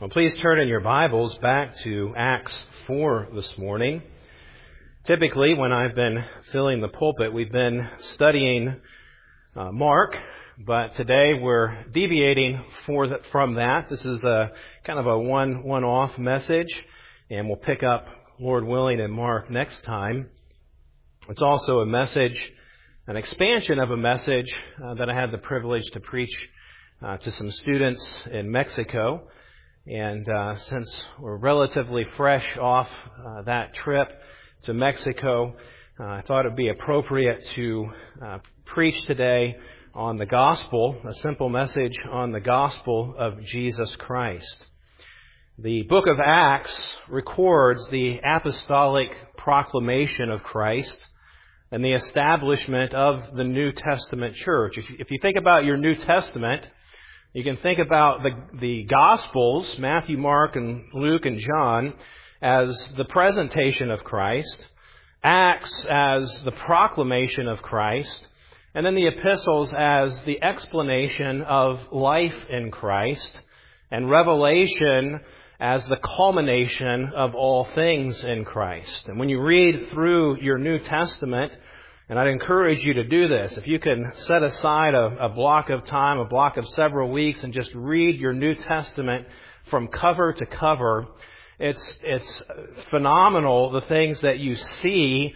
Well, please turn in your Bibles back to Acts 4 this morning. Typically, when I've been filling the pulpit, we've been studying Mark, but today we're deviating from that. This is a kind of a one-off message, and we'll pick up, Lord willing, in Mark next time. It's also a message, an expansion of a message that I had the privilege to preach to some students in Mexico. And since we're relatively fresh off that trip to Mexico, I thought it would be appropriate to preach today on the gospel, a simple message on the gospel of Jesus Christ. The book of Acts records the apostolic proclamation of Christ and the establishment of the New Testament church. If you think about your New Testament, you can think about the Gospels, Matthew, Mark, and Luke, and John, as the presentation of Christ, Acts as the proclamation of Christ, and then the epistles as the explanation of life in Christ, and Revelation as the culmination of all things in Christ. And when you read through your New Testament, and I'd encourage you to do this. If you can set aside a block of time, a block of several weeks, and just read your New Testament from cover to cover, it's phenomenal the things that you see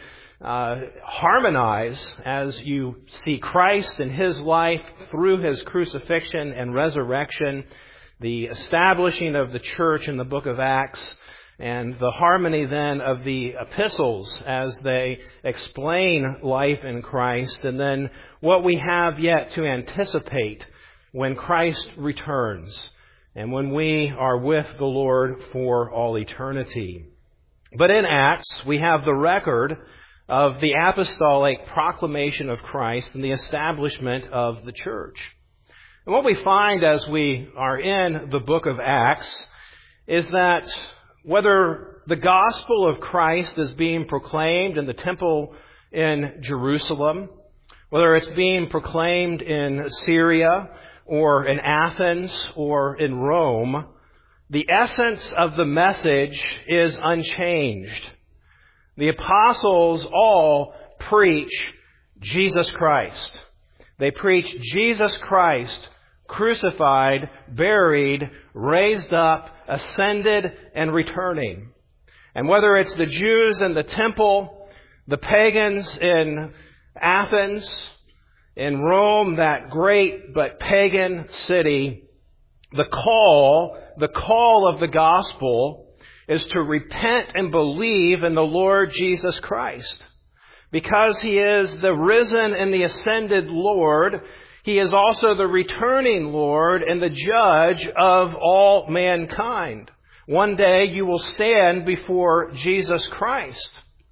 harmonize as you see Christ and His life through His crucifixion and resurrection, the establishing of the church in the book of Acts, and the harmony then of the epistles as they explain life in Christ, and then what we have yet to anticipate when Christ returns and when we are with the Lord for all eternity. But in Acts, we have the record of the apostolic proclamation of Christ and the establishment of the church. And what we find as we are in the book of Acts is that whether the gospel of Christ is being proclaimed in the temple in Jerusalem, whether it's being proclaimed in Syria or in Athens or in Rome, the essence of the message is unchanged. The apostles all preach Jesus Christ. They preach Jesus Christ, crucified, buried, raised up, ascended, and returning. And whether it's the Jews in the temple, the pagans in Athens, in Rome, that great but pagan city, the call of the gospel is to repent and believe in the Lord Jesus Christ. Because He is the risen and the ascended Lord, He is also the returning Lord and the judge of all mankind. One day you will stand before Jesus Christ.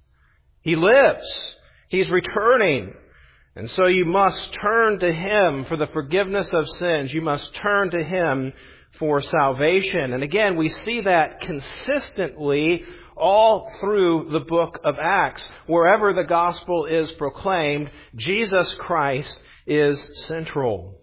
He lives. He's returning. And so you must turn to Him for the forgiveness of sins. You must turn to Him for salvation. And again, we see that consistently all through the book of Acts. Wherever the gospel is proclaimed, Jesus Christ is central.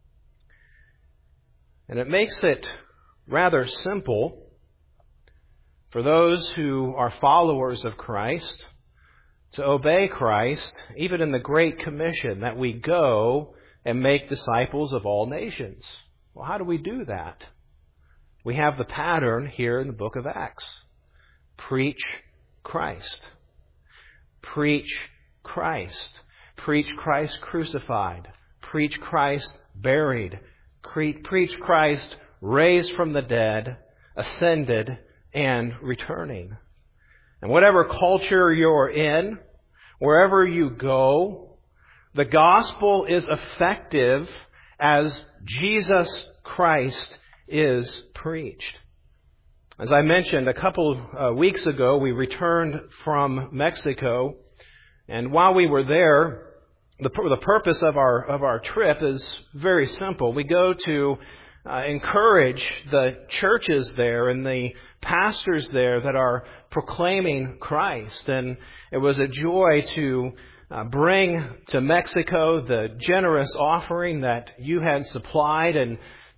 And it makes it rather simple for those who are followers of Christ to obey Christ, even in the Great Commission, that we go and make disciples of all nations. Well, how do we do that? We have the pattern here in the book of Acts. Preach Christ. Preach Christ. Preach Christ crucified. Preach Christ buried. Preach Christ raised from the dead, ascended, and returning. And whatever culture you're in, wherever you go, the gospel is effective as Jesus Christ is preached. As I mentioned a couple of weeks ago, we returned from Mexico, and while we were there, the purpose of our trip is very simple. We go to encourage the churches there and the pastors there that are proclaiming Christ. And it was a joy to bring to Mexico the generous offering that you had supplied, and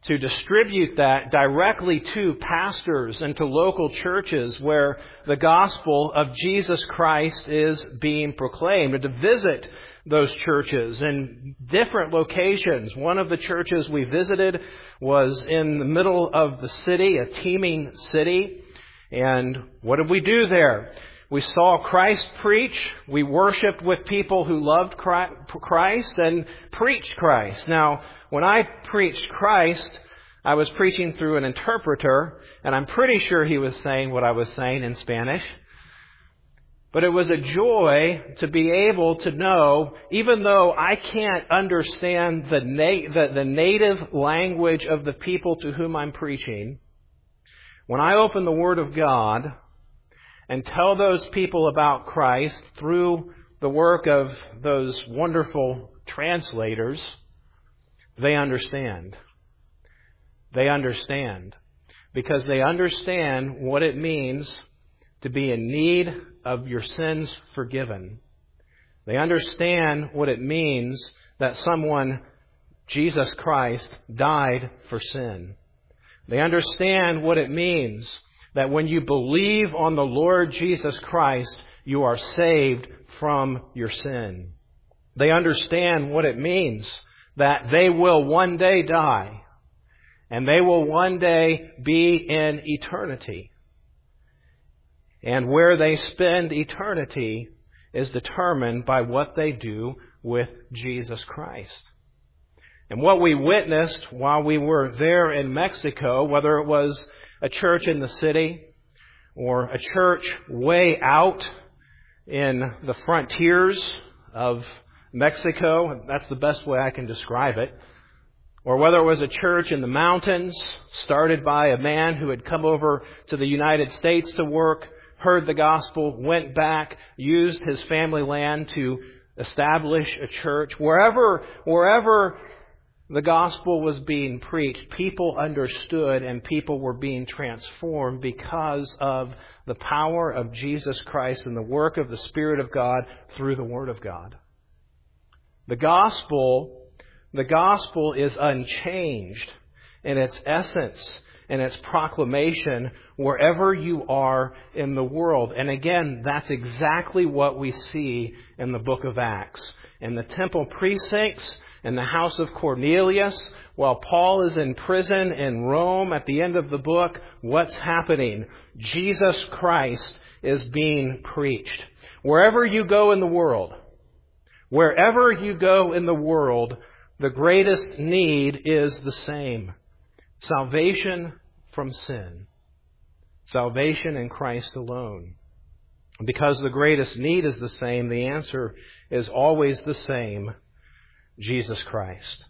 to distribute that directly to pastors and to local churches where the gospel of Jesus Christ is being proclaimed, and to visit those churches in different locations. One of the churches we visited was in the middle of the city, a teeming city. And what did we do there? We saw Christ preach. We worshiped with people who loved Christ and preached Christ. Now, when I preached Christ, I was preaching through an interpreter, and I'm pretty sure he was saying what I was saying in Spanish. But it was a joy to be able to know, even though I can't understand the native language of the people to whom I'm preaching, when I open the Word of God and tell those people about Christ through the work of those wonderful translators, they understand. They understand. Because they understand what it means to be in need of your sins forgiven. They understand what it means that someone, Jesus Christ, died for sin. They understand what it means that when you believe on the Lord Jesus Christ, you are saved from your sin. They understand what it means that they will one day die, and they will one day be in eternity. And where they spend eternity is determined by what they do with Jesus Christ. And what we witnessed while we were there in Mexico, whether it was a church in the city or a church way out in the frontiers of Mexico, that's the best way I can describe it, or whether it was a church in the mountains started by a man who had come over to the United States to work, heard the gospel, went back, used his family land to establish a church. Wherever the gospel was being preached, people understood and people were being transformed because of the power of Jesus Christ and the work of the Spirit of God through the Word of God. The gospel is unchanged in its essence and its proclamation wherever you are in the world. And again, that's exactly what we see in the book of Acts. In the temple precincts, in the house of Cornelius, while Paul is in prison in Rome at the end of the book, what's happening? Jesus Christ is being preached. Wherever you go in the world, the greatest need is the same. Salvation from sin. Salvation in Christ alone. Because the greatest need is the same, the answer is always the same: Jesus Christ.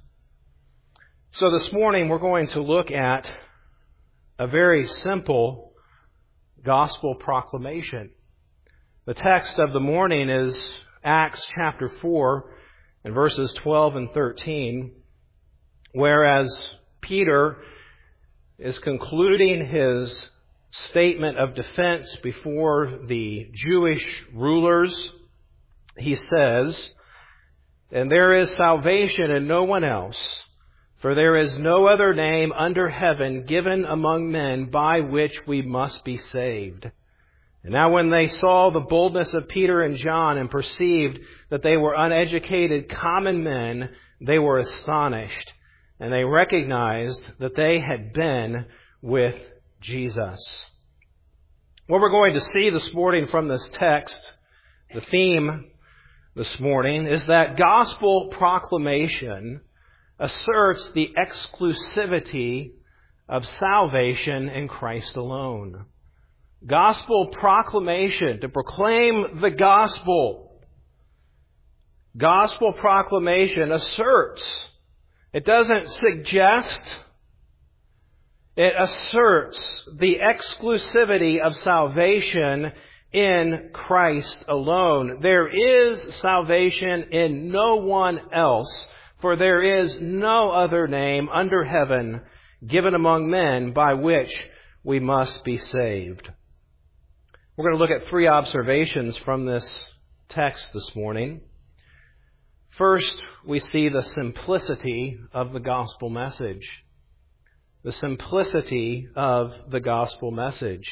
So this morning we're going to look at a very simple gospel proclamation. The text of the morning is Acts chapter 4 and verses 12 and 13, whereas Peter is concluding his statement of defense before the Jewish rulers. He says, "And there is salvation in no one else, for there is no other name under heaven given among men by which we must be saved." And now when they saw the boldness of Peter and John and perceived that they were uneducated common men, they were astonished, and they recognized that they had been with Jesus. What we're going to see this morning from this text, the theme this morning, is that gospel proclamation asserts the exclusivity of salvation in Christ alone. Gospel proclamation, to proclaim the gospel. Gospel proclamation asserts. It doesn't suggest. It asserts the exclusivity of salvation in Christ alone. There is salvation in no one else, for there is no other name under heaven given among men by which we must be saved. We're going to look at three observations from this text this morning. First, we see the simplicity of the gospel message. the simplicity of the gospel message.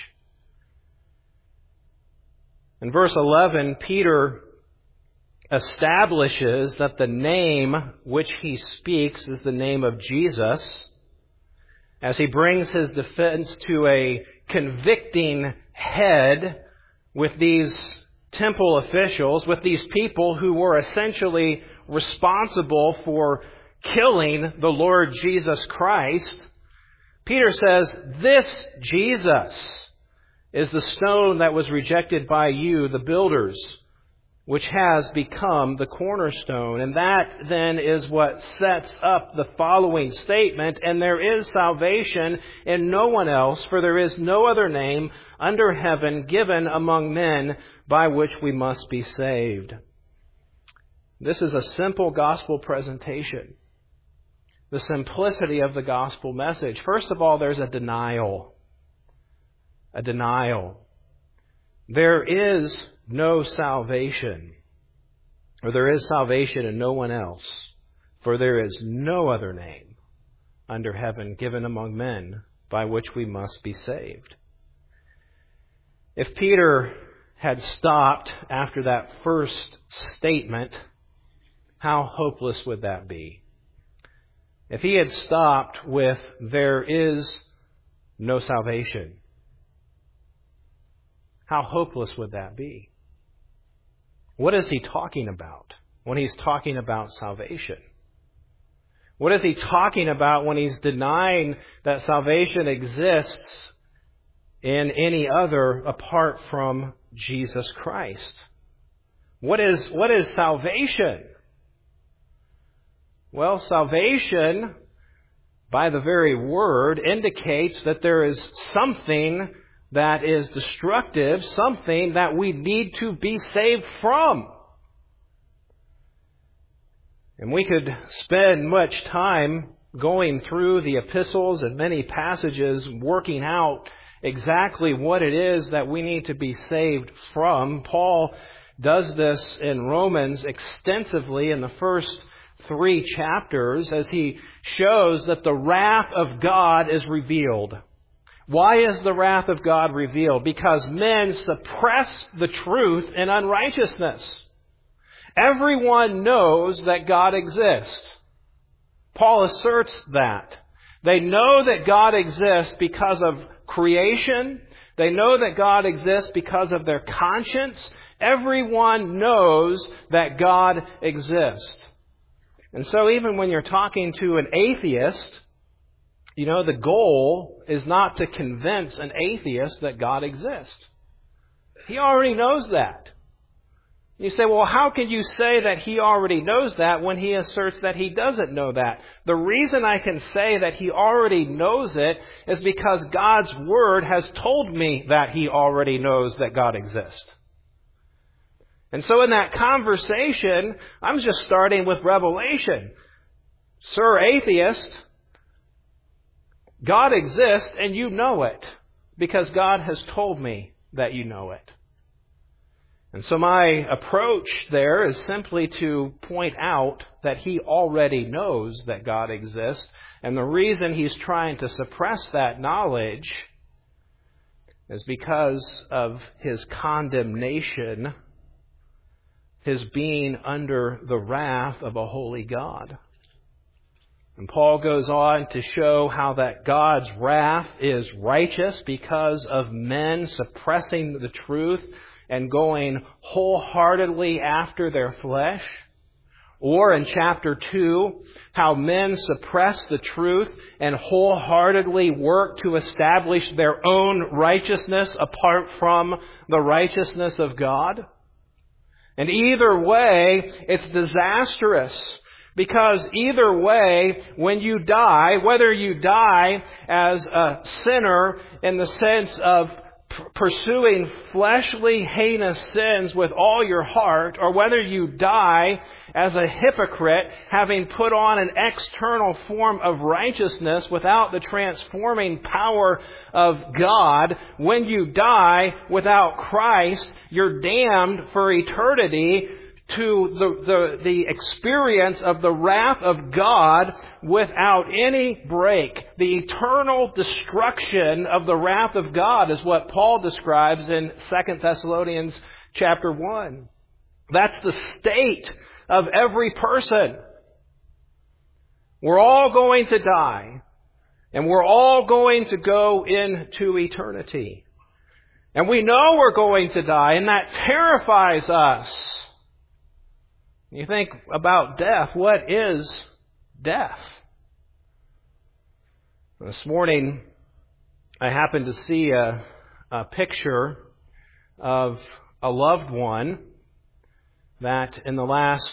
In verse 11, Peter establishes that the name which he speaks is the name of Jesus, as he brings his defense to a convicting head with these temple officials, with these people who were essentially responsible for killing the Lord Jesus Christ. Peter says, "This Jesus is the stone that was rejected by you, the builders, which has become the cornerstone." And that then is what sets up the following statement, "And there is salvation in no one else, for there is no other name under heaven given among men by which we must be saved." This is a simple gospel presentation. The simplicity of the gospel message. First of all, there's a denial. A denial. There is no salvation, or there is salvation in no one else, for there is no other name under heaven given among men by which we must be saved. If Peter had stopped after that first statement, how hopeless would that be? If he had stopped with, "There is no salvation," how hopeless would that be? What is he talking about when he's talking about salvation? What is he talking about when he's denying that salvation exists in any other apart from Jesus Christ? What is salvation? Well, salvation, by the very word, indicates that there is something that is destructive, something that we need to be saved from. And we could spend much time going through the epistles and many passages working out exactly what it is that we need to be saved from. Paul does this in Romans extensively in the first 3 chapters as he shows that the wrath of God is revealed. Why is the wrath of God revealed? Because men suppress the truth in unrighteousness. Everyone knows that God exists. Paul asserts that. They know that God exists because of creation. They know that God exists because of their conscience. Everyone knows that God exists. And so even when you're talking to an atheist, the goal is not to convince an atheist that God exists. He already knows that. You say, well, how can you say that he already knows that when he asserts that he doesn't know that? The reason I can say that he already knows it is because God's Word has told me that he already knows that God exists. And so in that conversation, I'm just starting with revelation. Sir atheist, God exists and you know it because God has told me that you know it. And so my approach there is simply to point out that he already knows that God exists. And the reason he's trying to suppress that knowledge is because of his condemnation, his being under the wrath of a holy God. And Paul goes on to show how that God's wrath is righteous because of men suppressing the truth and going wholeheartedly after their flesh. Or in chapter 2, how men suppress the truth and wholeheartedly work to establish their own righteousness apart from the righteousness of God. And either way, it's disastrous. Because either way, when you die, whether you die as a sinner in the sense of pursuing fleshly, heinous sins with all your heart, or whether you die as a hypocrite, having put on an external form of righteousness without the transforming power of God, when you die without Christ, you're damned for eternity to the experience of the wrath of God without any break. The eternal destruction of the wrath of God is what Paul describes in 2 Thessalonians chapter 1. That's the state of every person. We're all going to die, and we're all going to go into eternity. And we know we're going to die, and that terrifies us. You think about death. What is death? This morning, I happened to see a picture of a loved one that in the last,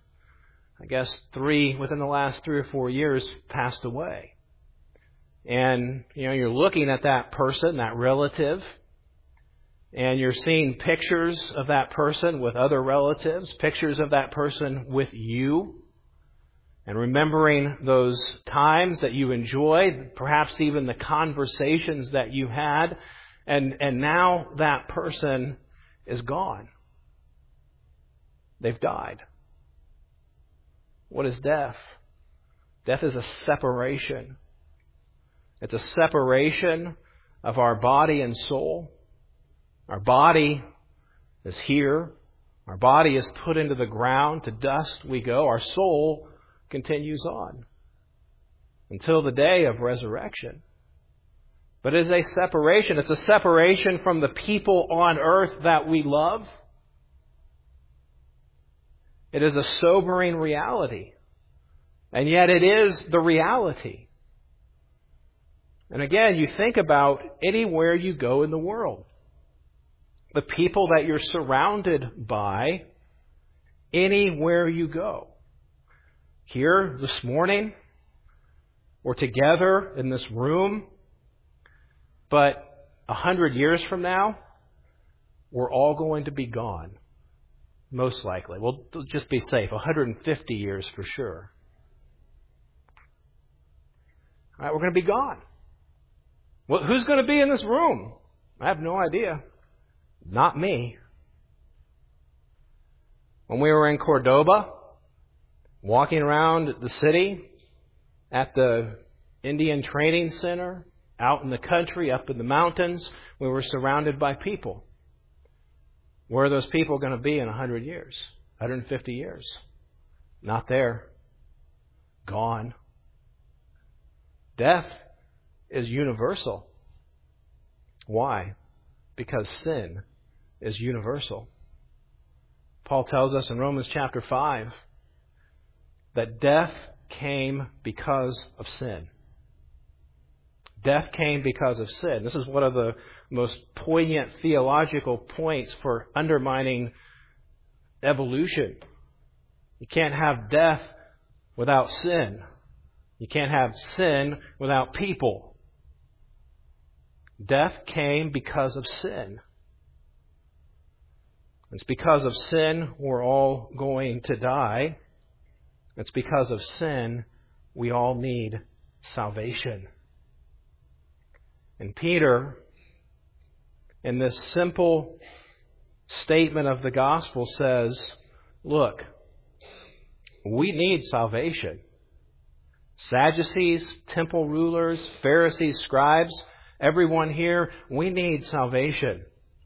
within the last 3 or 4 years passed away. And, you're looking at that person, that relative, and you're seeing pictures of that person with other relatives, pictures of that person with you, and remembering those times that you enjoyed, perhaps even the conversations that you had, and now that person is gone. They've died. What is death? Death is a separation. It's a separation of our body and soul. Our body is here. Our body is put into the ground. To dust we go. Our soul continues on until the day of resurrection. But it is a separation. It's a separation from the people on earth that we love. It is a sobering reality. And yet it is the reality. And again, you think about anywhere you go in the world. The people that you're surrounded by, anywhere you go. Here this morning, we're together in this room, but 100 years from now, we're all going to be gone. Most likely. We'll just be safe. 150 years for sure. All right, we're going to be gone. Well, who's going to be in this room? I have no idea. Not me. When we were in Cordoba, walking around the city, at the Indian Training Center, out in the country, up in the mountains, we were surrounded by people. Where are those people going to be in 100 years? 150 years? Not there. Gone. Death is universal. Why? Because sin is universal. Paul tells us in Romans chapter 5 that death came because of sin. Death came because of sin. This is one of the most poignant theological points for undermining evolution. You can't have death without sin. You can't have sin without people. Death came because of sin. It's because of sin we're all going to die. It's because of sin we all need salvation. And Peter, in this simple statement of the gospel, says, look, we need salvation. Sadducees, temple rulers, Pharisees, scribes, everyone here, we need salvation.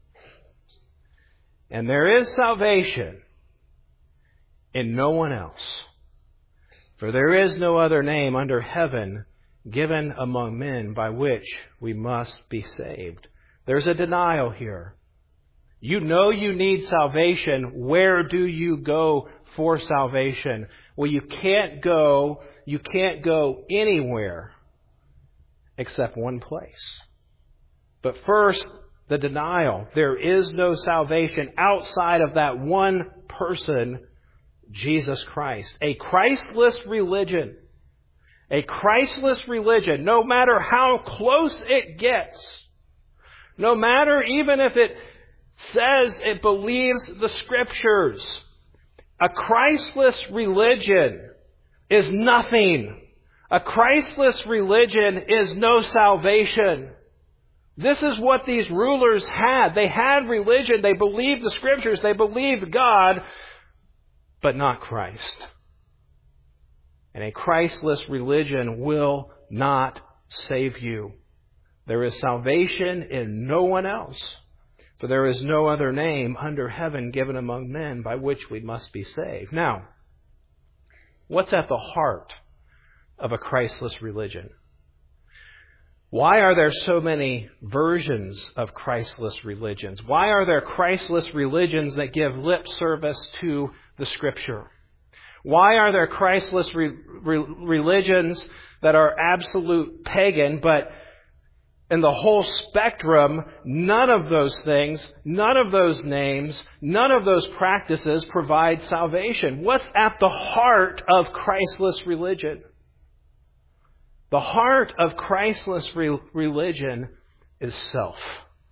And there is salvation in no one else. For there is no other name under heaven given among men by which we must be saved. There's a denial here. You know you need salvation. Where do you go for salvation? Well, you can't go anywhere except one place. But first, the denial. There is no salvation outside of that one person, Jesus Christ. A Christless religion. A Christless religion, no matter how close it gets, no matter even if it says it believes the Scriptures, a Christless religion is nothing. A Christless religion is no salvation. This is what these rulers had. They had religion. They believed the Scriptures. They believed God. but not Christ. And a Christless religion will not save you. There is salvation in no one else, for there is no other name under heaven given among men by which we must be saved. Now, what's at the heart of a Christless religion? Why are there so many versions of Christless religions? Why are there Christless religions that give lip service to the Scripture? Why are there Christless religions that are absolute pagan, but in the whole spectrum, none of those things, none of those names, none of those practices provide salvation? What's at the heart of Christless religion? The heart of Christless religion is self.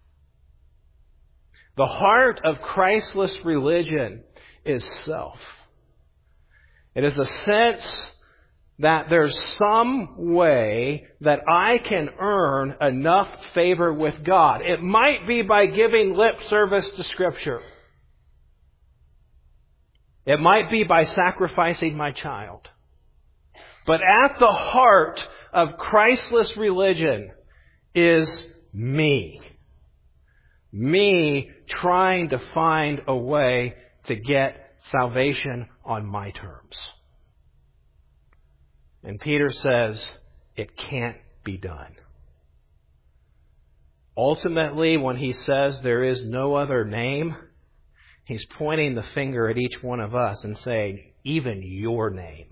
The heart of Christless religion is self. It is a sense that there's some way that I can earn enough favor with God. It might be by giving lip service to Scripture. It might be by sacrificing my child. But at the heart of Christless religion is me. Me trying to find a way to get salvation on my terms. And Peter says, it can't be done. Ultimately, when he says there is no other name, he's pointing the finger at each one of us and saying, even your name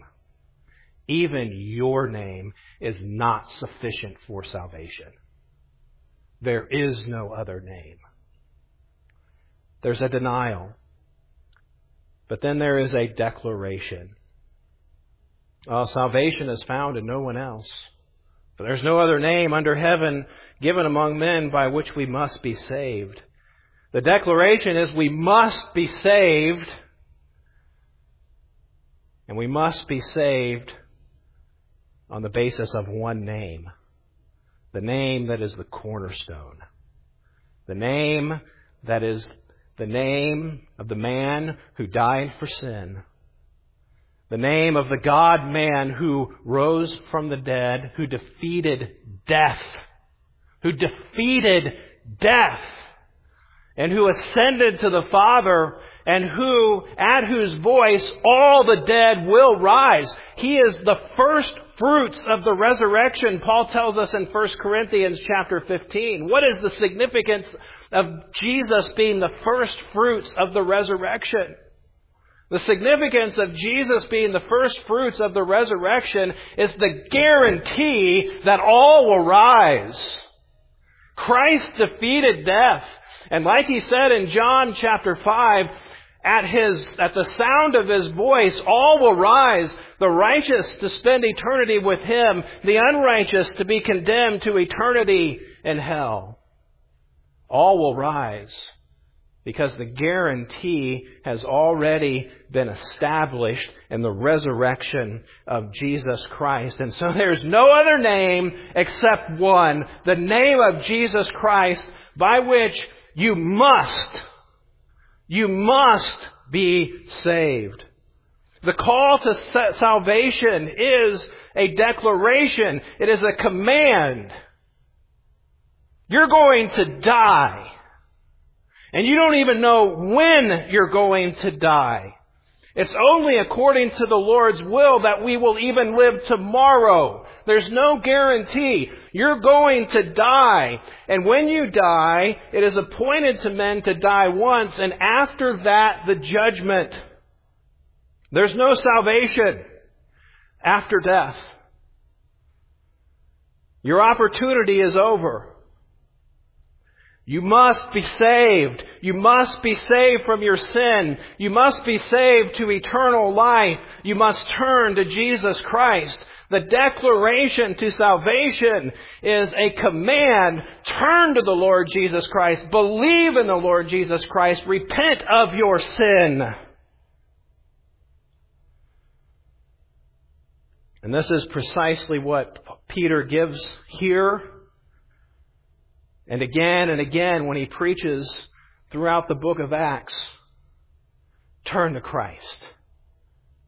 is not sufficient for salvation. There is no other name. There's a denial. But then there is a declaration. Salvation is found in no one else. For there's no other name under heaven given among men by which we must be saved. The declaration is we must be saved. And we must be saved on the basis of one name. The name that is the cornerstone. The name that is the name of the man who died for sin. The name of the God-man who rose from the dead, who defeated death. And who ascended to the Father, and at whose voice all the dead will rise. He is the first fruits of the resurrection, Paul tells us in 1 Corinthians chapter 15. What is the significance of Jesus being the first fruits of the resurrection? The significance of Jesus being the first fruits of the resurrection is the guarantee that all will rise. Christ defeated death. And like he said in John chapter 5, at the sound of his voice, all will rise, the righteous to spend eternity with him, the unrighteous to be condemned to eternity in hell. All will rise because the guarantee has already been established in the resurrection of Jesus Christ. And so there's no other name except one, the name of Jesus Christ, by which you must be saved. The call to salvation is a declaration. It is a command. You're going to die. And you don't even know when you're going to die. It's only according to the Lord's will that we will even live tomorrow. There's no guarantee. You're going to die. And when you die, it is appointed to men to die once, and after that, the judgment. There's no salvation after death. Your opportunity is over. You must be saved. You must be saved from your sin. You must be saved to eternal life. You must turn to Jesus Christ. The declaration to salvation is a command. Turn to the Lord Jesus Christ. Believe in the Lord Jesus Christ. Repent of your sin. And this is precisely what Peter gives here. And again, when he preaches throughout the book of Acts, turn to Christ.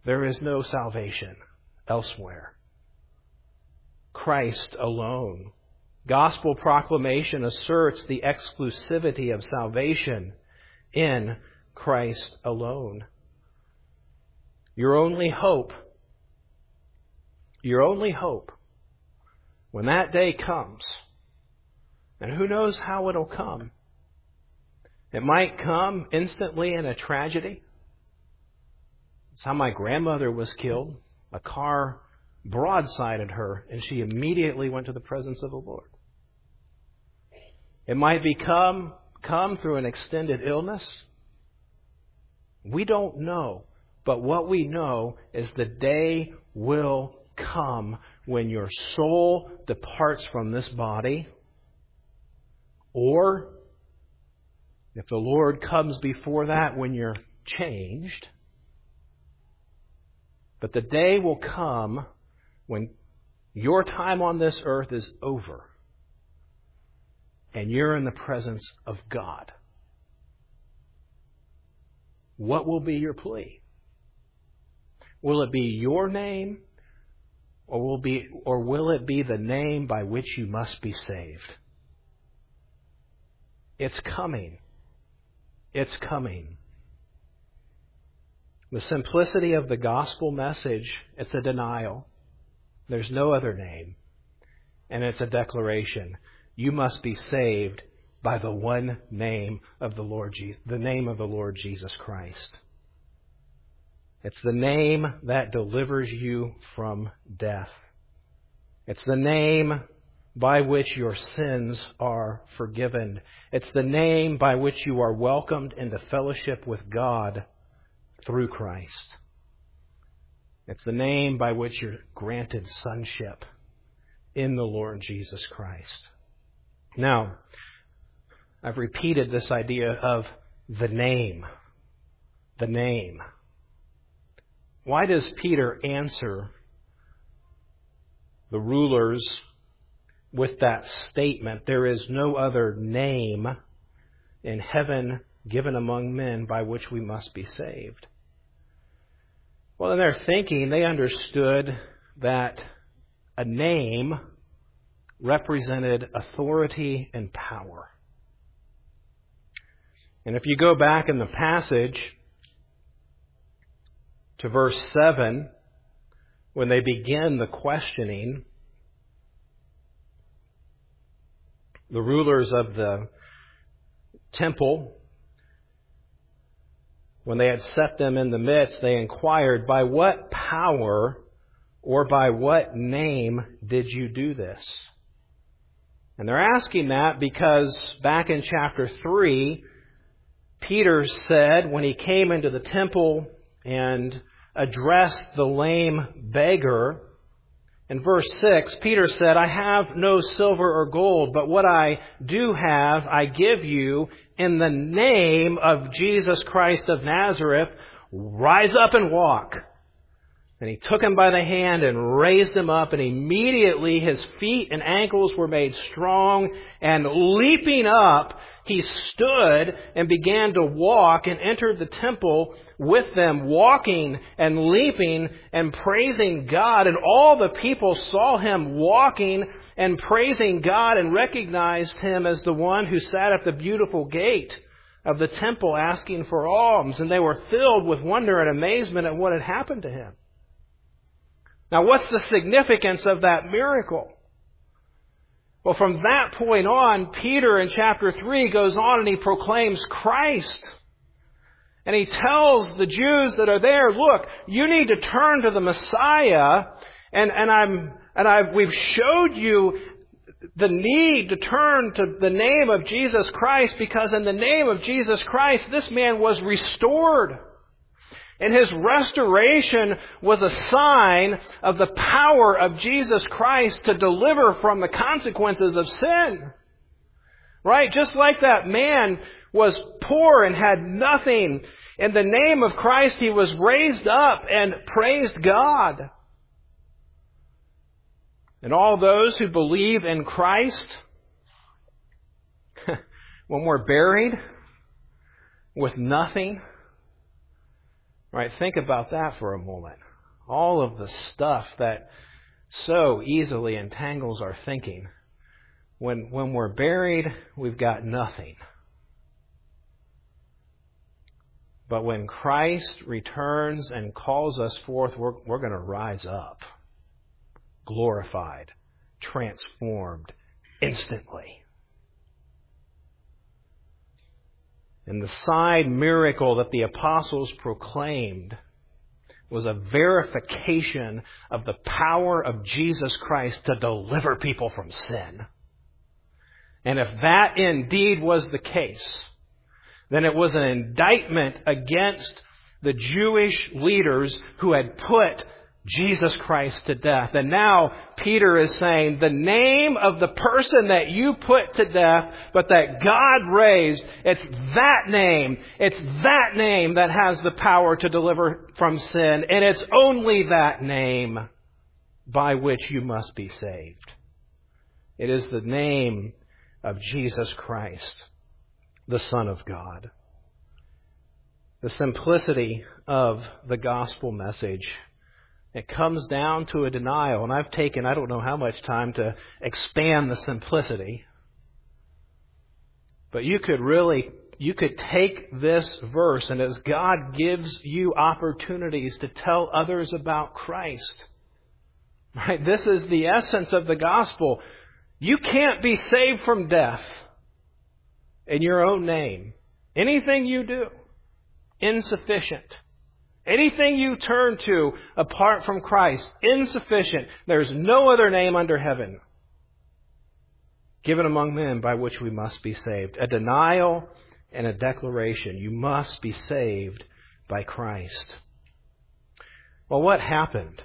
There is no salvation elsewhere. Christ alone. Gospel proclamation asserts the exclusivity of salvation in Christ alone. Your only hope, when that day comes, and who knows how it'll come. It might come instantly in a tragedy. It's how my grandmother was killed. A car broadsided her, and she immediately went to the presence of the Lord. It might come through an extended illness. We don't know. But what we know is the day will come when your soul departs from this body, or if the Lord comes before that, when you're changed. But the day will come when your time on this earth is over and you're in the presence of God. What will be your plea? Will it be your name, or will it be the name by which you must be saved? It's coming. It's coming. The simplicity of the gospel message, it's a denial. There's no other name. And it's a declaration. You must be saved by the one name of the Lord Jesus, the name of the Lord Jesus Christ. It's the name that delivers you from death. It's the name by which your sins are forgiven. It's the name by which you are welcomed into fellowship with God through Christ. It's the name by which you're granted sonship in the Lord Jesus Christ. Now, I've repeated this idea of the name. The name. Why does Peter answer the rulers with that statement, there is no other name in heaven given among men by which we must be saved? Well, in their thinking, they understood that a name represented authority and power. And if you go back in the passage to verse 7, when they begin the questioning, the rulers of the temple, when they had set them in the midst, they inquired, by what power or by what name did you do this? And they're asking that because back in chapter 3, Peter said when he came into the temple and addressed the lame beggar, in verse 6, Peter said, I have no silver or gold, but what I do have, I give you in the name of Jesus Christ of Nazareth. Rise up and walk. And he took him by the hand and raised him up, and immediately his feet and ankles were made strong, and leaping up, he stood and began to walk and entered the temple with them, walking and leaping and praising God. And all the people saw him walking and praising God and recognized him as the one who sat at the beautiful gate of the temple asking for alms. And they were filled with wonder and amazement at what had happened to him. Now, what's the significance of that miracle? Well, from that point on, Peter in chapter 3 goes on and he proclaims Christ. And he tells the Jews that are there, look, you need to turn to the Messiah. We've showed you the need to turn to the name of Jesus Christ, because in the name of Jesus Christ, this man was restored. And his restoration was a sign of the power of Jesus Christ to deliver from the consequences of sin. Right? Just like that man was poor and had nothing, in the name of Christ he was raised up and praised God. And all those who believe in Christ, when we're buried with nothing, Right? Think about that for a moment. All of the stuff that so easily entangles our thinking. When we're buried, we've got nothing. But when Christ returns and calls us forth, we're going to rise up, glorified, transformed, instantly. And the side miracle that the apostles proclaimed was a verification of the power of Jesus Christ to deliver people from sin. And if that indeed was the case, then it was an indictment against the Jewish leaders who had put Jesus Christ to death. And now Peter is saying the name of the person that you put to death, but that God raised, it's that name. It's that name that has the power to deliver from sin. And it's only that name by which you must be saved. It is the name of Jesus Christ, the Son of God. The simplicity of the gospel message, it comes down to a denial. And I've taken, I don't know how much time to expand the simplicity. But you could take this verse, and as God gives you opportunities to tell others about Christ, right? This is the essence of the gospel. You can't be saved from death in your own name. Anything you do, insufficient. Anything you turn to apart from Christ, insufficient. There's no other name under heaven given among men by which we must be saved. A denial and a declaration. You must be saved by Christ. Well, what happened?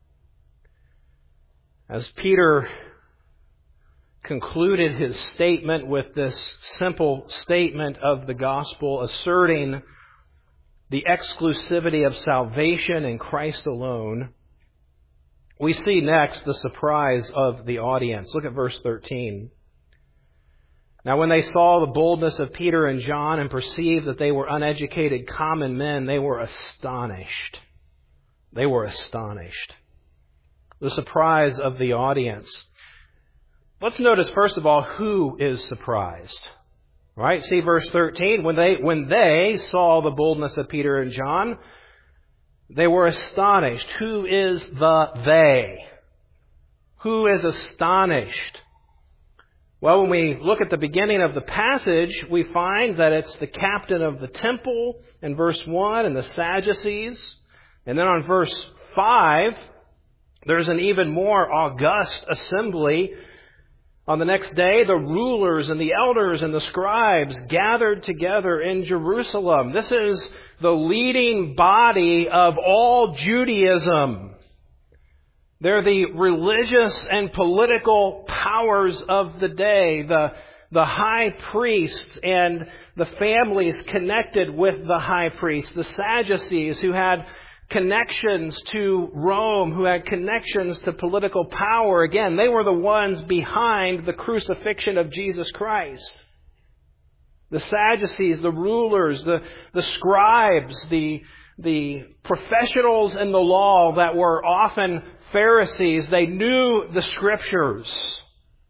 As Peter concluded his statement with this simple statement of the gospel, asserting the exclusivity of salvation in Christ alone, we see next the surprise of the audience. Look at verse 13. Now when they saw the boldness of Peter and John and perceived that they were uneducated common men, they were astonished. They were astonished. The surprise of the audience. Let's notice first of all who is surprised. Right? See verse 13. When they saw the boldness of Peter and John, they were astonished. Who is the they? Who is astonished? Well, when we look at the beginning of the passage, we find that it's the captain of the temple in verse 1 and the Sadducees. And then on verse 5, there's an even more august assembly. On the next day, the rulers and the elders and the scribes gathered together in Jerusalem. This is the leading body of all Judaism. They're the religious and political powers of the day, the high priests and the families connected with the high priest, the Sadducees who had connections to Rome, who had connections to political power. Again, they were the ones behind the crucifixion of Jesus Christ. The Sadducees, the rulers, the scribes, the professionals in the law that were often Pharisees, they knew the Scriptures.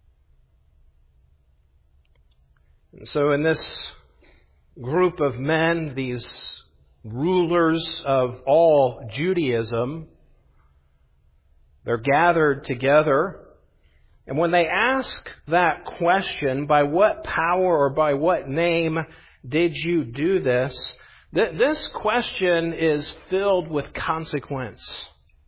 And so in this group of men, these rulers of all Judaism, they're gathered together. And when they ask that question, by what power or by what name did you do this? This question is filled with consequence.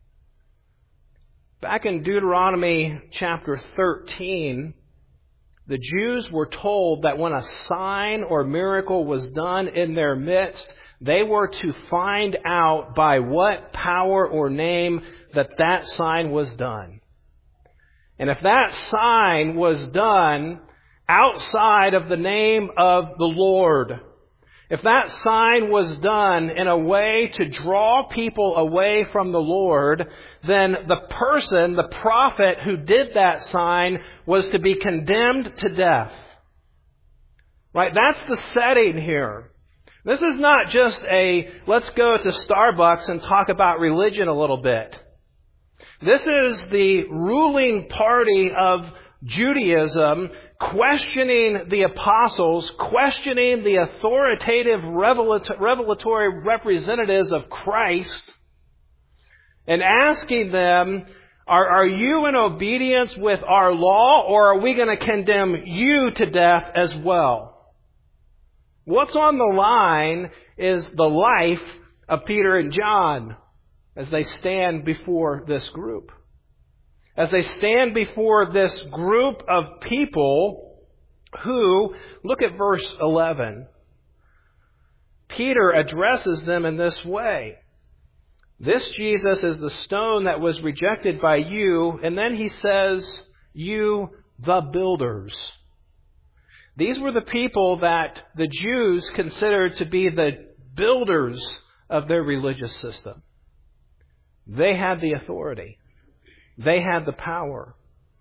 Back in Deuteronomy chapter 13, the Jews were told that when a sign or miracle was done in their midst, they were to find out by what power or name that sign was done. And if that sign was done outside of the name of the Lord, if that sign was done in a way to draw people away from the Lord, then the person, the prophet who did that sign, was to be condemned to death. Right? That's the setting here. This is not just let's go to Starbucks and talk about religion a little bit. This is the ruling party of Judaism questioning the apostles, questioning the authoritative revelatory representatives of Christ, and asking them, are you in obedience with our law, or are we going to condemn you to death as well? What's on the line is the life of Peter and John as they stand before this group. As they stand before this group of people who, look at verse 11. Peter addresses them in this way. This Jesus is the stone that was rejected by you, and then he says, you the builders. These were the people that the Jews considered to be the builders of their religious system. They had the authority. They had the power.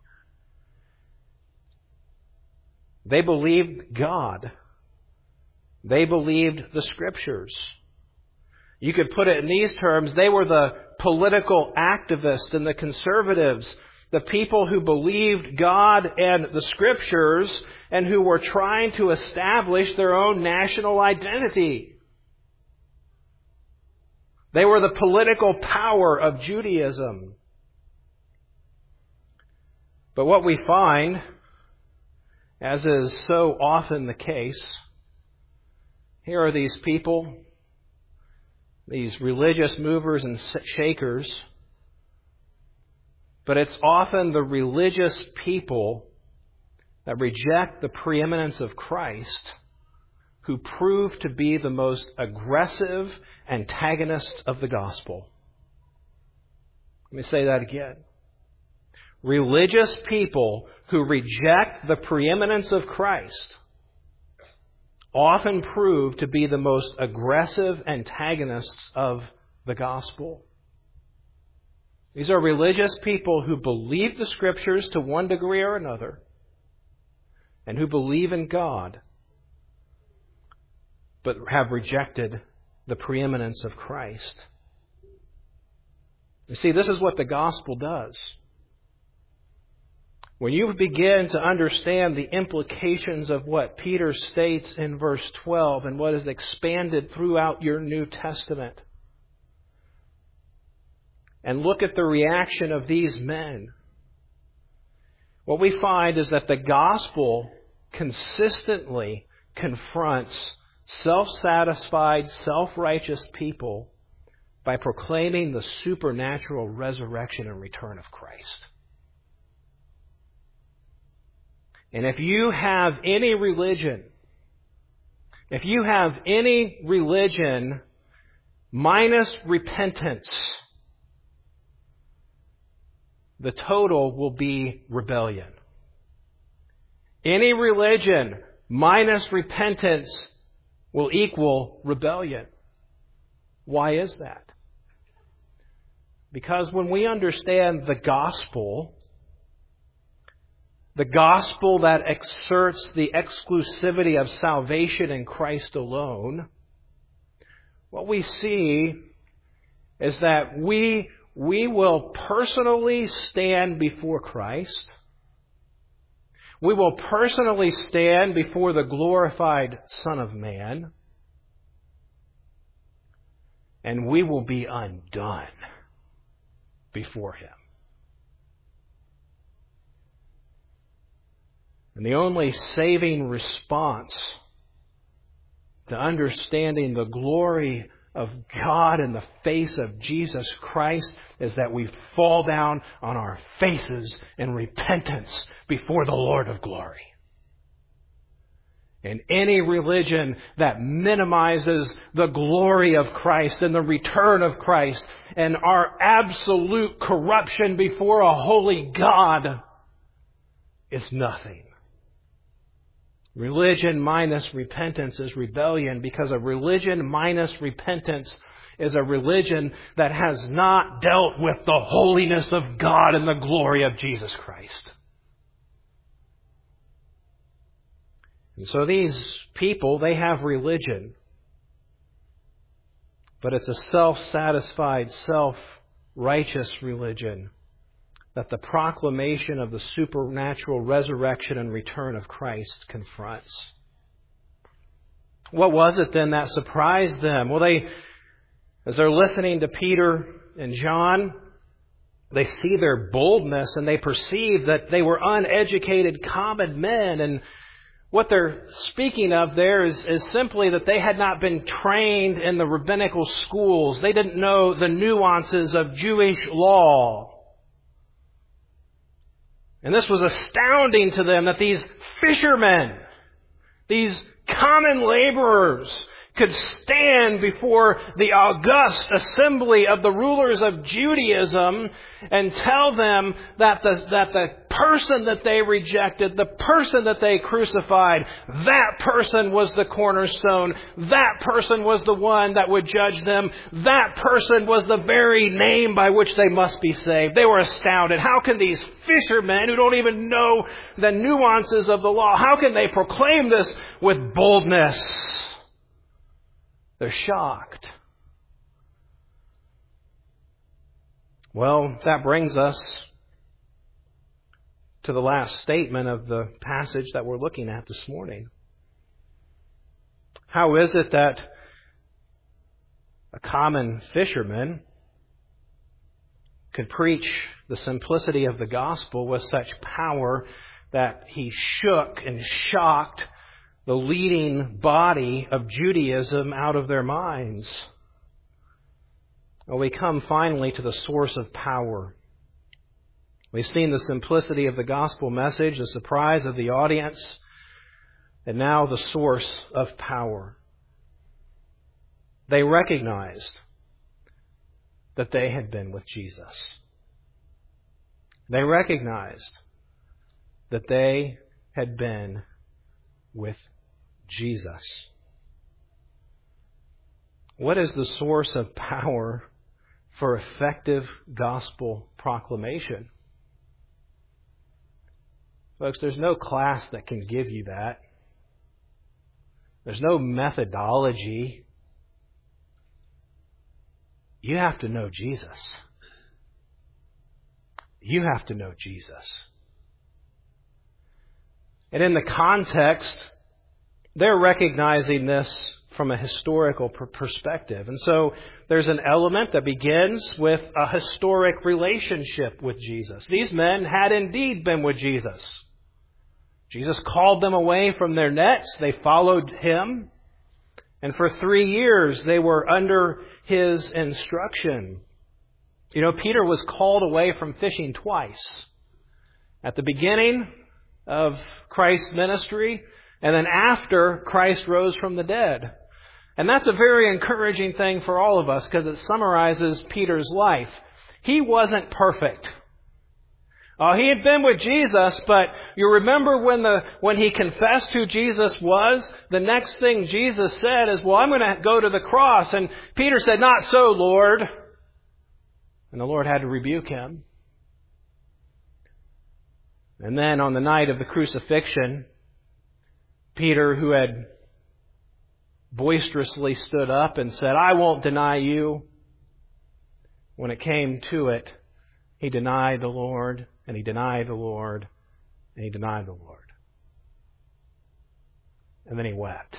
They believed God. They believed the Scriptures. You could put it in these terms, they were the political activists and the conservatives, the people who believed God and the Scriptures and who were trying to establish their own national identity. They were the political power of Judaism. But what we find, as is so often the case, here are these people, these religious movers and shakers, but it's often the religious people that reject the preeminence of Christ who prove to be the most aggressive antagonists of the gospel. Let me say that again. Religious people who reject the preeminence of Christ often prove to be the most aggressive antagonists of the gospel. These are religious people who believe the Scriptures to one degree or another and who believe in God, but have rejected the preeminence of Christ. You see, this is what the gospel does. When you begin to understand the implications of what Peter states in verse 12 and what is expanded throughout your New Testament, and look at the reaction of these men, what we find is that the gospel consistently confronts self-satisfied, self-righteous people by proclaiming the supernatural resurrection and return of Christ. And if you have any religion minus repentance, the total will be rebellion. Any religion minus repentance will equal rebellion. Why is that? Because when we understand the gospel that asserts the exclusivity of salvation in Christ alone, what we see is that we will personally stand before Christ. We will personally stand before the glorified Son of Man, and we will be undone before Him. And the only saving response to understanding the glory of God in the face of Jesus Christ is that we fall down on our faces in repentance before the Lord of glory. And any religion that minimizes the glory of Christ and the return of Christ and our absolute corruption before a holy God is nothing. Religion minus repentance is rebellion, because a religion minus repentance is a religion that has not dealt with the holiness of God and the glory of Jesus Christ. And so these people, they have religion. but it's a self-satisfied, self-righteous religion that the proclamation of the supernatural resurrection and return of Christ confronts. What was it then that surprised them? Well, as they're listening to Peter and John, they see their boldness and they perceive that they were uneducated common men. And what they're speaking of there is simply that they had not been trained in the rabbinical schools. They didn't know the nuances of Jewish law. And this was astounding to them, that these fishermen, these common laborers, could stand before the august assembly of the rulers of Judaism and tell them that the person that they rejected, the person that they crucified, that person was the cornerstone. That person was the one that would judge them. That person was the very name by which they must be saved. They were astounded. How can these fishermen who don't even know the nuances of the law, how can they proclaim this with boldness? They're shocked. Well, that brings us to the last statement of the passage that we're looking at this morning. How is it that a common fisherman could preach the simplicity of the gospel with such power that he shook and shocked the leading body of Judaism out of their minds? Well, we come finally to the source of power. We've seen the simplicity of the gospel message, the surprise of the audience, and now the source of power. They recognized that they had been with Jesus. They recognized that they had been with Jesus. What is the source of power for effective gospel proclamation? Folks, there's no class that can give you that. There's no methodology. You have to know Jesus. You have to know Jesus. And in the context, they're recognizing this from a historical perspective. And so there's an element that begins with a historic relationship with Jesus. These men had indeed been with Jesus. Jesus called them away from their nets. They followed Him. And for 3 years, they were under His instruction. You know, Peter was called away from fishing twice. At the beginning of Christ's ministry, and then after Christ rose from the dead. And that's a very encouraging thing for all of us, because it summarizes Peter's life. He wasn't perfect. He had been with Jesus, but you remember when he confessed who Jesus was, the next thing Jesus said is, well, I'm going to go to the cross. And Peter said, not so, Lord. And the Lord had to rebuke him. And then on the night of the crucifixion, Peter, who had boisterously stood up and said, I won't deny you. When it came to it, he denied the Lord, and he denied the Lord, and he denied the Lord. And then he wept.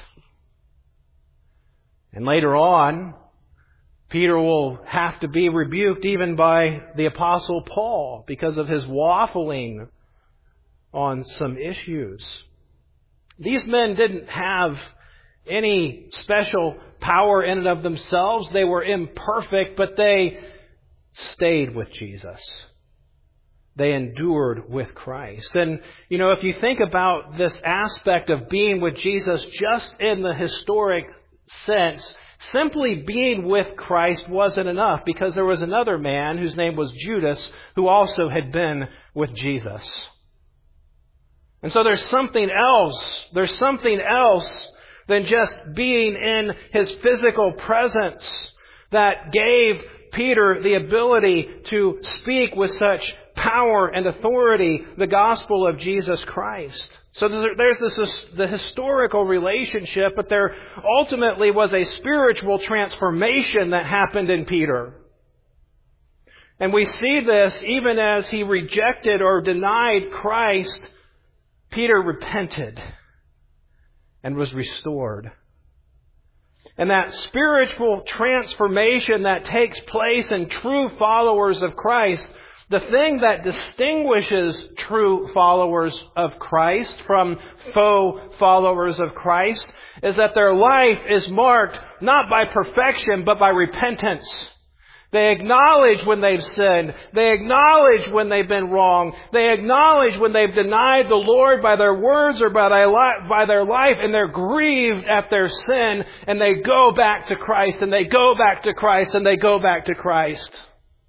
And later on, Peter will have to be rebuked even by the Apostle Paul because of his waffling on some issues. These men didn't have any special power in and of themselves. They were imperfect, but they stayed with Jesus. They endured with Christ. And, you know, if you think about this aspect of being with Jesus just in the historic sense, simply being with Christ wasn't enough, because there was another man whose name was Judas who also had been with Jesus. And so there's something else. There's something else than just being in His physical presence that gave Peter the ability to speak with such power and authority the gospel of Jesus Christ. So there's the historical relationship, but there ultimately was a spiritual transformation that happened in Peter. And we see this even as he rejected or denied Christ, Peter repented and was restored. And that spiritual transformation that takes place in true followers of Christ, the thing that distinguishes true followers of Christ from faux followers of Christ is that their life is marked not by perfection but by repentance. They acknowledge when they've sinned. They acknowledge when they've been wrong. They acknowledge when they've denied the Lord by their words or by their life, and they're grieved at their sin, and they go back to Christ, and they go back to Christ, and they go back to Christ.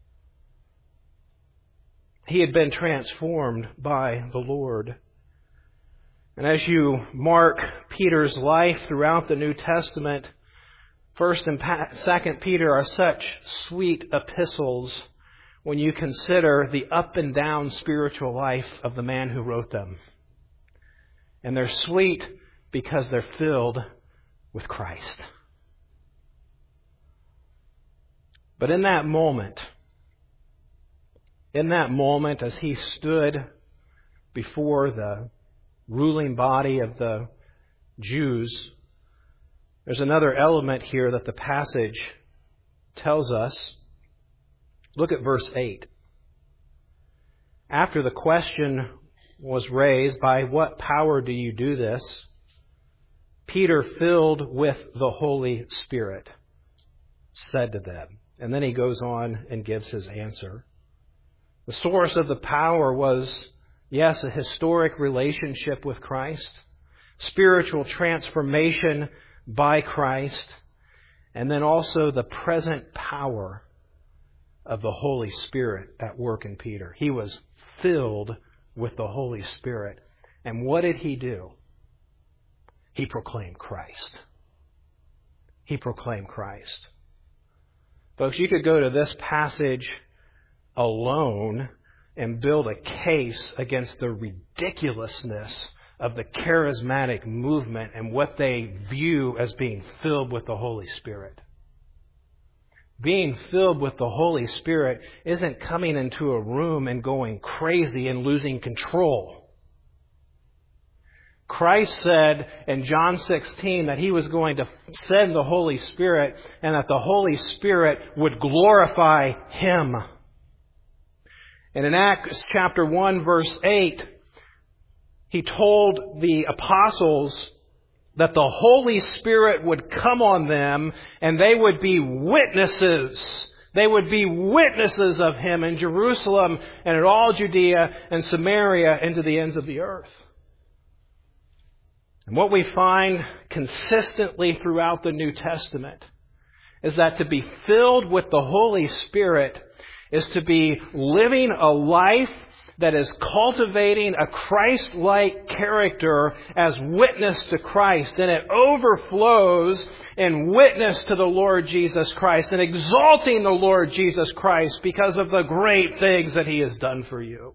He had been transformed by the Lord. And as you mark Peter's life throughout the New Testament, 1st and 2nd Peter are such sweet epistles when you consider the up and down spiritual life of the man who wrote them. And they're sweet because they're filled with Christ. But in that moment as he stood before the ruling body of the Jews, there's another element here that the passage tells us. Look at verse 8. After the question was raised, by what power do you do this? Peter, filled with the Holy Spirit, said to them. And then he goes on and gives his answer. The source of the power was, yes, a historic relationship with Christ, spiritual transformation by Christ, and then also the present power of the Holy Spirit at work in Peter. He was filled with the Holy Spirit. And what did he do? He proclaimed Christ. He proclaimed Christ. Folks, you could go to this passage alone and build a case against the ridiculousness of the charismatic movement and what they view as being filled with the Holy Spirit. Being filled with the Holy Spirit isn't coming into a room and going crazy and losing control. Christ said in John 16 that He was going to send the Holy Spirit and that the Holy Spirit would glorify Him. And in Acts chapter 1 verse 8, He told the apostles that the Holy Spirit would come on them and they would be witnesses. They would be witnesses of Him in Jerusalem and in all Judea and Samaria and to the ends of the earth. And what we find consistently throughout the New Testament is that to be filled with the Holy Spirit is to be living a life that is cultivating a Christ-like character as witness to Christ. And it overflows in witness to the Lord Jesus Christ and exalting the Lord Jesus Christ because of the great things that He has done for you.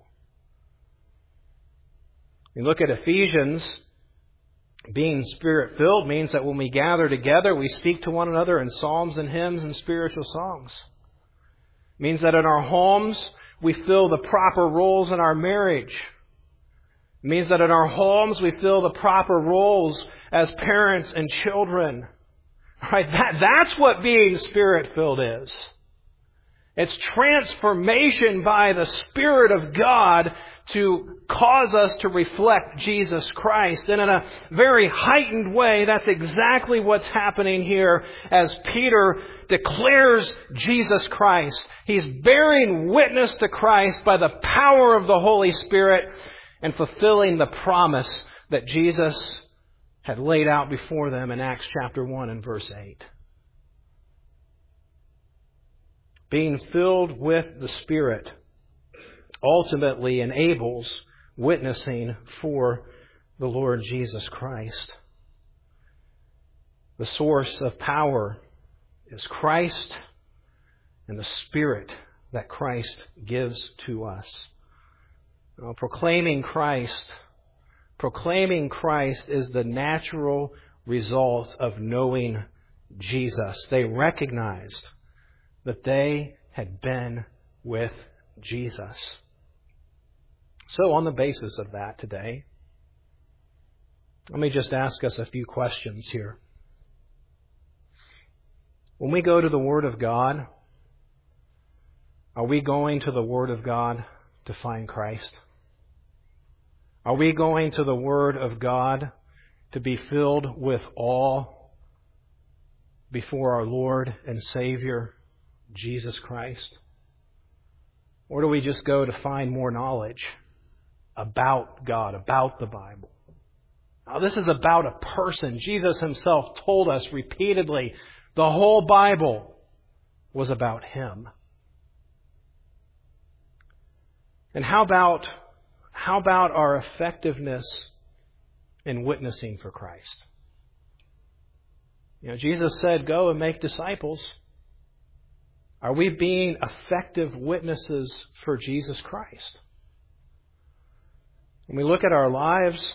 You look at Ephesians. Being Spirit-filled means that when we gather together, we speak to one another in psalms and hymns and spiritual songs. It means that in our homes, we fill the proper roles in our marriage. It means that in our homes, we fill the proper roles as parents and children. Right? That's what being Spirit-filled is. It's transformation by the Spirit of God to cause us to reflect Jesus Christ. And in a very heightened way, that's exactly what's happening here as Peter declares Jesus Christ. He's bearing witness to Christ by the power of the Holy Spirit and fulfilling the promise that Jesus had laid out before them in Acts chapter 1 and verse 8. Being filled with the Spirit ultimately enables witnessing for the Lord Jesus Christ. The source of power is Christ, and the Spirit that Christ gives to us. Proclaiming Christ is the natural result of knowing Jesus. They recognized that they had been with Jesus. So on the basis of that today, let me just ask us a few questions here. When we go to the Word of God, are we going to the Word of God to find Christ? Are we going to the Word of God to be filled with awe before our Lord and Savior, Jesus Christ? Or do we just go to find more knowledge about God, about the Bible? Now, this is about a person. Jesus himself told us repeatedly the whole Bible was about him. And how about our effectiveness in witnessing for Christ? Jesus said, go and make disciples. Are we being effective witnesses for Jesus Christ? When we look at our lives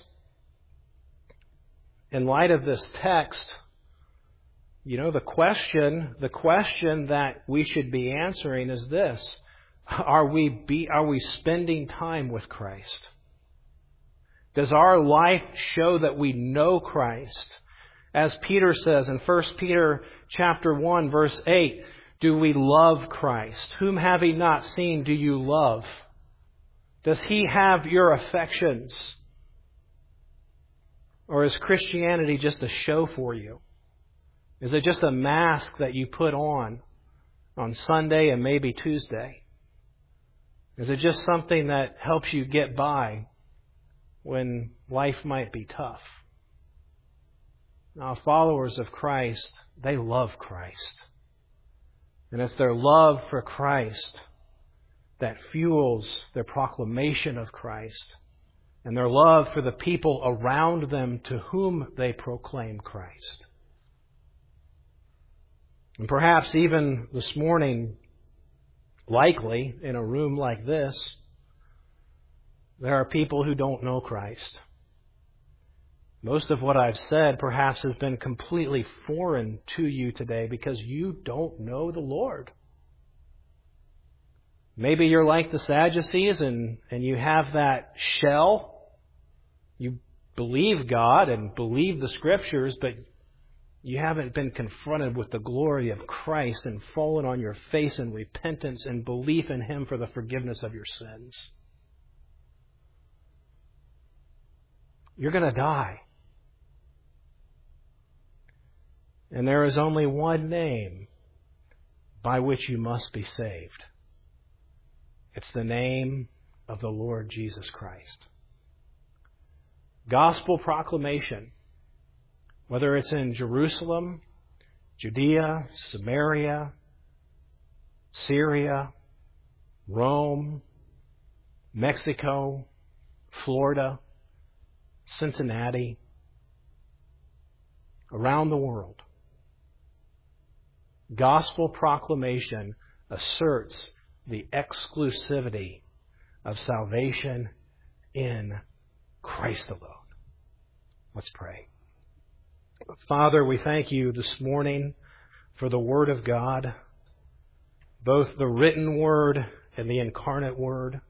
in light of this text, the question that we should be answering is this: Are we spending time with Christ? Does our life show that we know Christ? As Peter says in 1 Peter chapter 1, verse 8, do we love Christ? Whom having not seen do you love? Does he have your affections? Or is Christianity just a show for you? Is it just a mask that you put on Sunday and maybe Tuesday? Is it just something that helps you get by when life might be tough? Now, followers of Christ, they love Christ. And it's their love for Christ that fuels their proclamation of Christ and their love for the people around them to whom they proclaim Christ. And perhaps even this morning, likely in a room like this, there are people who don't know Christ. Most of what I've said perhaps has been completely foreign to you today because you don't know the Lord. Maybe you're like the Sadducees and you have that shell. You believe God and believe the Scriptures, but you haven't been confronted with the glory of Christ and fallen on your face in repentance and belief in Him for the forgiveness of your sins. You're going to die. And there is only one name by which you must be saved. It's the name of the Lord Jesus Christ. Gospel proclamation, whether it's in Jerusalem, Judea, Samaria, Syria, Rome, Mexico, Florida, Cincinnati, around the world. Gospel proclamation asserts the exclusivity of salvation in Christ alone. Let's pray. Father, we thank you this morning for the Word of God, both the written Word and the incarnate Word.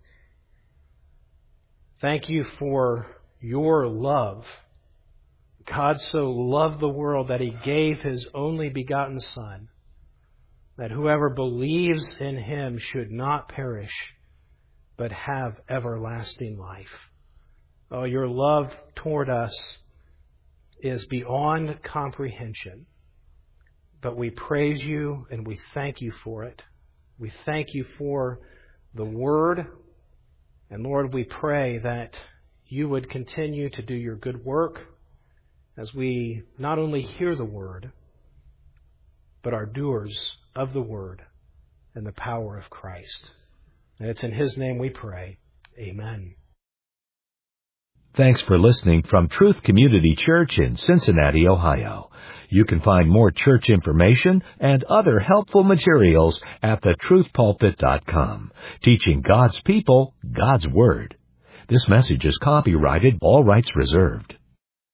Thank you for your love. God so loved the world that He gave His only begotten Son, that whoever believes in Him should not perish, but have everlasting life. Oh, your love toward us is beyond comprehension. But we praise you and we thank you for it. We thank you for the Word. And Lord, we pray that you would continue to do your good work as we not only hear the Word, but are doers of the Word and the power of Christ. And it's in His name we pray. Amen. Thanks for listening from Truth Community Church in Cincinnati, Ohio. You can find more church information and other helpful materials at thetruthpulpit.com, teaching God's people God's Word. This message is copyrighted, all rights reserved.